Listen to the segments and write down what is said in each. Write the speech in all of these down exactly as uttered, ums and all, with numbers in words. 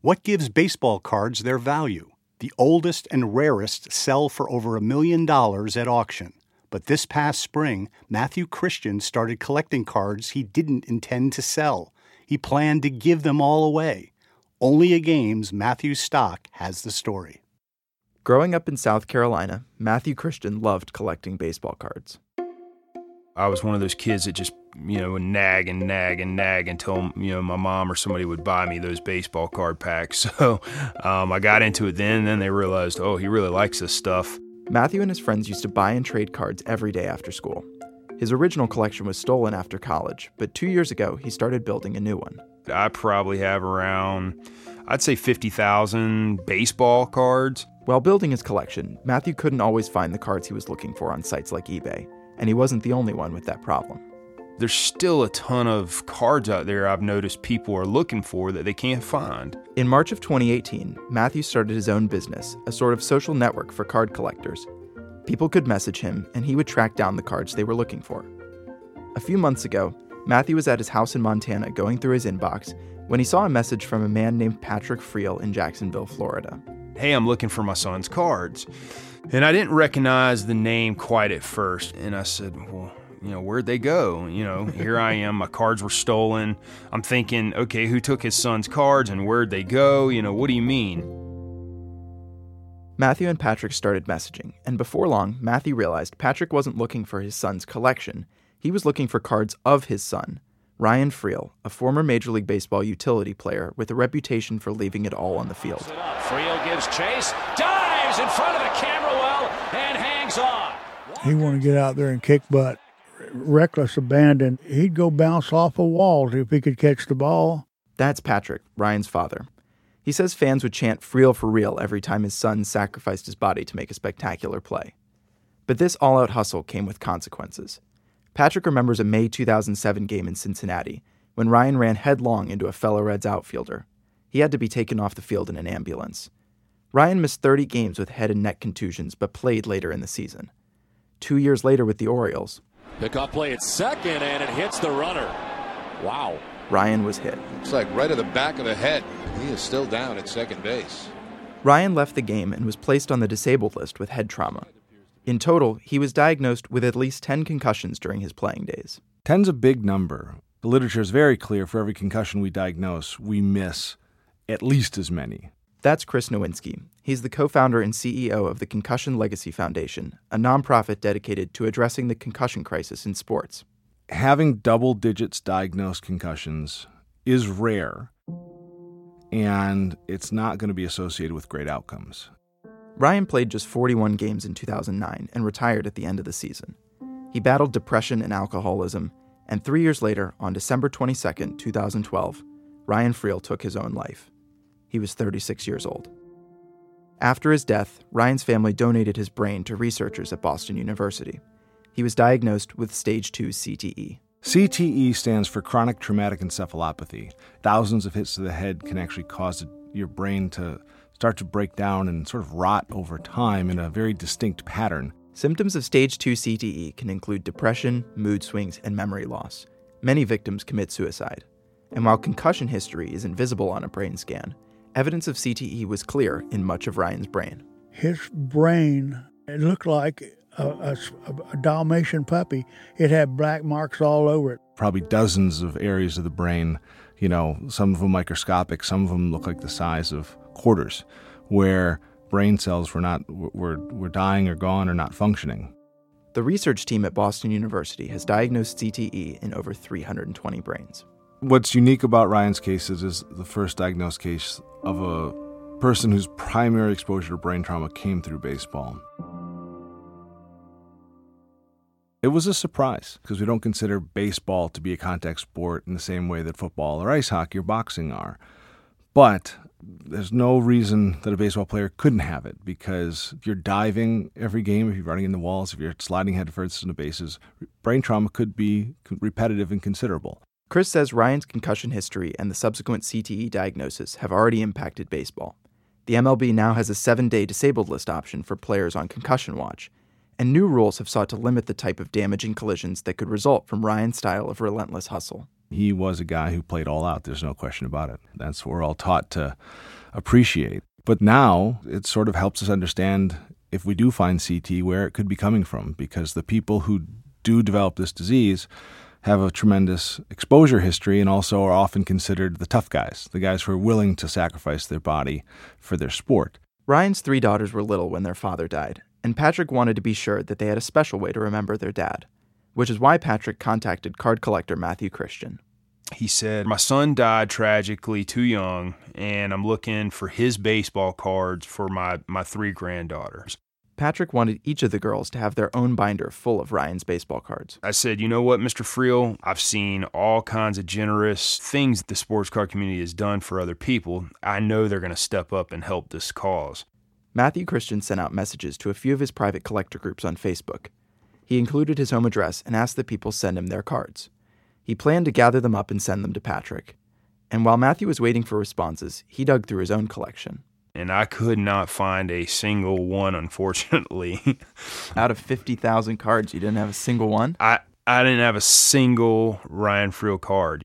What gives baseball cards their value? The oldest and rarest sell for over a million dollars at auction. But this past spring, Matthew Christian started collecting cards he didn't intend to sell. He planned to give them all away. Only a Game's Matthew Stock has the story. Growing up in South Carolina, Matthew Christian loved collecting baseball cards. I was one of those kids that just, you know, would nag and nag and nag until, you know, my mom or somebody would buy me those baseball card packs. So um, I got into it then, and then they realized, oh, he really likes this stuff. Matthew and his friends used to buy and trade cards every day after school. His original collection was stolen after college, but two years ago, he started building a new one. I probably have around, I'd say fifty thousand baseball cards. While building his collection, Matthew couldn't always find the cards he was looking for on sites like eBay, and he wasn't the only one with that problem. There's still a ton of cards out there I've noticed people are looking for that they can't find. In March of twenty eighteen, Matthew started his own business, a sort of social network for card collectors. People could message him, and he would track down the cards they were looking for. A few months ago, Matthew was at his house in Montana going through his inbox when he saw a message from a man named Patrick Friel in Jacksonville, Florida. Hey, I'm looking for my son's cards. And I didn't recognize the name quite at first. And I said, well, you know, where'd they go? You know, here I am, my cards were stolen. I'm thinking, okay, who took his son's cards and where'd they go? You know, what do you mean? Matthew and Patrick started messaging, and before long, Matthew realized Patrick wasn't looking for his son's collection. He was looking for cards of his son, Ryan Friel, a former Major League Baseball utility player with a reputation for leaving it all on the field. Friel gives chase, dives in front of the camera well, and hangs on. He wanted to get out there and kick butt. Reckless abandon. He'd go bounce off of walls if he could catch the ball. That's Patrick, Ryan's father. He says fans would chant Friel for real every time his son sacrificed his body to make a spectacular play. But this all-out hustle came with consequences. Patrick remembers a May two thousand seven game in Cincinnati when Ryan ran headlong into a fellow Reds outfielder. He had to be taken off the field in an ambulance. Ryan missed thirty games with head and neck contusions but played later in the season. Two years later with the Orioles, Pickoff play at second, and it hits the runner. Wow. Ryan was hit. It's like right at the back of the head. He is still down at second base. Ryan left the game and was placed on the disabled list with head trauma. In total, he was diagnosed with at least ten concussions during his playing days. ten's a big number. The literature is very clear. For every concussion we diagnose, we miss at least as many. That's Chris Nowinski. He's the co-founder and C E O of the Concussion Legacy Foundation, a nonprofit dedicated to addressing the concussion crisis in sports. Having double digits diagnosed concussions is rare, and it's not going to be associated with great outcomes. Ryan played just forty-one games in two thousand nine and retired at the end of the season. He battled depression and alcoholism, and three years later, on December twenty-second, twenty twelve, Ryan Friel took his own life. He was thirty-six years old. After his death, Ryan's family donated his brain to researchers at Boston University. He was diagnosed with stage two C T E. C T E stands for chronic traumatic encephalopathy. Thousands of hits to the head can actually cause your brain to start to break down and sort of rot over time in a very distinct pattern. Symptoms of stage two C T E can include depression, mood swings, and memory loss. Many victims commit suicide. And while concussion history isn't visible on a brain scan, evidence of C T E was clear in much of Ryan's brain. His brain, it looked like a, a, a Dalmatian puppy. It had black marks all over it. Probably dozens of areas of the brain, you know, some of them microscopic, some of them look like the size of quarters, where brain cells were not were, were dying or gone or not functioning. The research team at Boston University has diagnosed C T E in over three hundred twenty brains. What's unique about Ryan's case is, is the first diagnosed case of a person whose primary exposure to brain trauma came through baseball. It was a surprise because we don't consider baseball to be a contact sport in the same way that football or ice hockey or boxing are. But there's no reason that a baseball player couldn't have it, because if you're diving every game, if you're running into walls, if you're sliding headfirst into bases, brain trauma could be repetitive and considerable. Chris says Ryan's concussion history and the subsequent C T E diagnosis have already impacted baseball. The M L B now has a seven-day disabled list option for players on concussion watch, and new rules have sought to limit the type of damaging collisions that could result from Ryan's style of relentless hustle. He was a guy who played all out. There's no question about it. That's what we're all taught to appreciate. But now it sort of helps us understand, if we do find C T, where it could be coming from, because the people who do develop this disease have a tremendous exposure history and also are often considered the tough guys, the guys who are willing to sacrifice their body for their sport. Ryan's three daughters were little when their father died, and Patrick wanted to be sure that they had a special way to remember their dad, which is why Patrick contacted card collector Matthew Christian. He said, my son died tragically too young, and I'm looking for his baseball cards for my, my three granddaughters. Patrick wanted each of the girls to have their own binder full of Ryan's baseball cards. I said, you know what, Mister Friel, I've seen all kinds of generous things the sports card community has done for other people. I know they're going to step up and help this cause. Matthew Christian sent out messages to a few of his private collector groups on Facebook. He included his home address and asked that people send him their cards. He planned to gather them up and send them to Patrick. And while Matthew was waiting for responses, he dug through his own collection. And I could not find a single one, unfortunately. Out of fifty thousand cards, you didn't have a single one? I, I didn't have a single Ryan Friel card.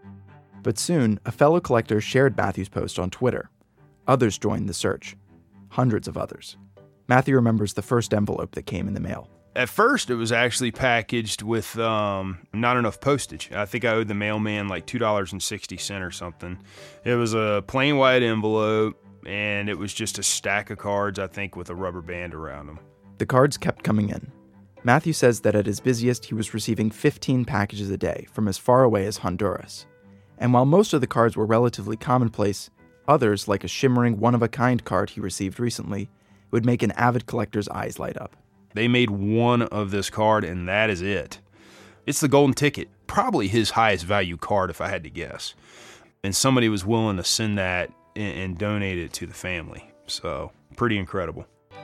But soon, a fellow collector shared Matthew's post on Twitter. Others joined the search. Hundreds of others. Matthew remembers the first envelope that came in the mail. At first, it was actually packaged with um, not enough postage. I think I owed the mailman like two dollars and sixty cents or something. It was a plain white envelope, and it was just a stack of cards, I think, with a rubber band around them. The cards kept coming in. Matthew says that at his busiest, he was receiving fifteen packages a day from as far away as Honduras. And while most of the cards were relatively commonplace, others, like a shimmering one-of-a-kind card he received recently, would make an avid collector's eyes light up. They made one of this card, and that is it. It's the golden ticket, probably his highest value card if I had to guess. And somebody was willing to send that and, and donate it to the family. So, pretty incredible.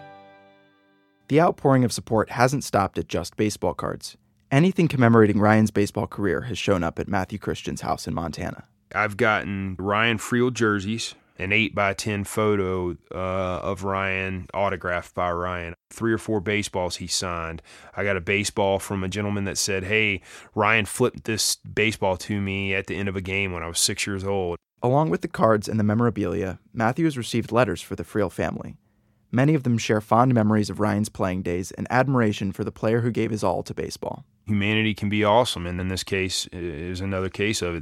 The outpouring of support hasn't stopped at just baseball cards. Anything commemorating Ryan's baseball career has shown up at Matthew Christian's house in Montana. I've gotten Ryan Friel jerseys, an eight by ten photo uh, of Ryan, autographed by Ryan. Three or four baseballs he signed. I got a baseball from a gentleman that said, hey, Ryan flipped this baseball to me at the end of a game when I was six years old. Along with the cards and the memorabilia, Matthew has received letters for the Friel family. Many of them share fond memories of Ryan's playing days and admiration for the player who gave his all to baseball. Humanity can be awesome, and in this case is another case of it.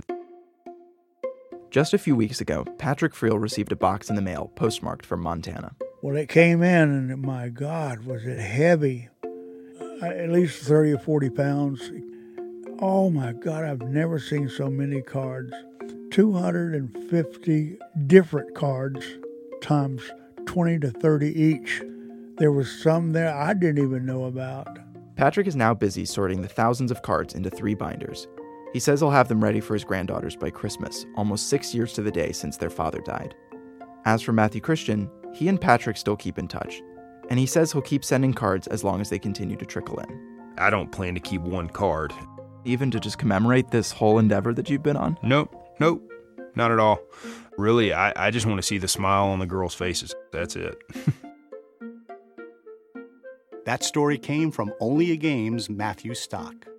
Just a few weeks ago, Patrick Friel received a box in the mail postmarked from Montana. Well, it came in, and my God, was it heavy. Uh, at least thirty or forty pounds. Oh, my God, I've never seen so many cards. two hundred fifty different cards times twenty to thirty each. There was some there I didn't even know about. Patrick is now busy sorting the thousands of cards into three binders. He says he'll have them ready for his granddaughters by Christmas, almost six years to the day since their father died. As for Matthew Christian, he and Patrick still keep in touch, and he says he'll keep sending cards as long as they continue to trickle in. I don't plan to keep one card. Even to just commemorate this whole endeavor that you've been on? Nope, nope, not at all. Really, I, I just want to see the smile on the girls' faces. That's it. That story came from Only a Game's Matthew Stock.